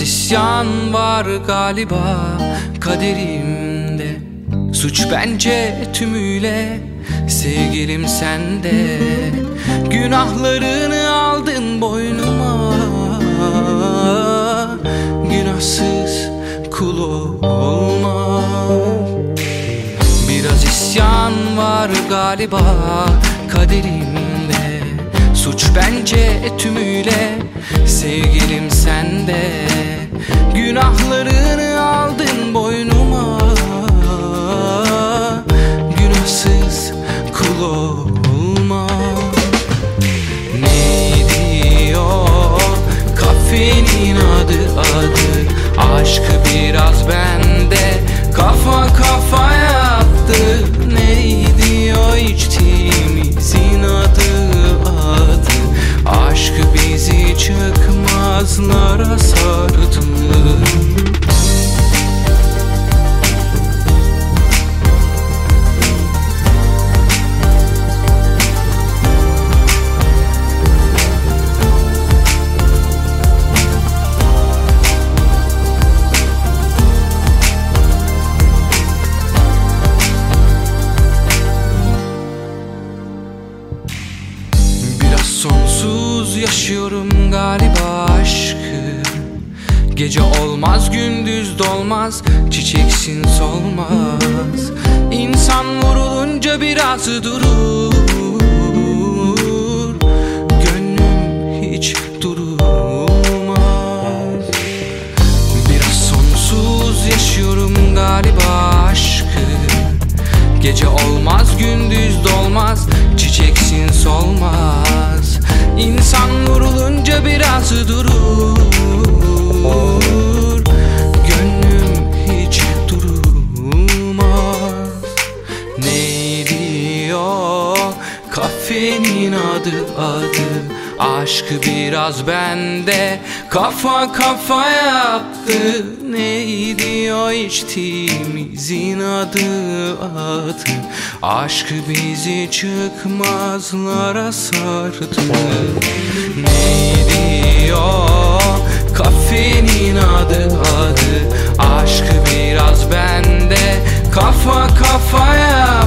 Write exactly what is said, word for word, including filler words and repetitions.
isyan var galiba kaderimde. Suç bence tümüyle, sevgilim sende. Günahlarını aldın boynuma, günahsız kul olma. Biraz isyan var galiba kaderimde. Suç bence tümüyle, sevgilim sende. Günahlarını aldın boynuma, günahsız kul olma. Neydi o kafenin adı adı? Aşkı biraz bende, kafa kafaya attı. Neydi o içtiğimizin adı adı? Aşkı bizi çıkmazlara sardı. Sonsuz yaşıyorum galiba aşkı. Gece olmaz, gündüz dolmaz, çiçeksin solmaz. İnsan vurulunca biraz durur, gönlüm hiç durulmaz. Biraz sonsuz yaşıyorum galiba aşkı. Gece olmaz, gündüz dolmaz, çiçeksin solmaz. İnsan vurulunca biraz durur, gönlüm hiç durmaz. Neydi o kafenin adı adı? Aşkı biraz bende, kafa kafa yaptı. Neydi o içtiğimizin adı adı? Aşkı bizi çıkmazlara sardı. Neydi o kafenin adı adı? Aşkı biraz bende, kafa kafa yaptı.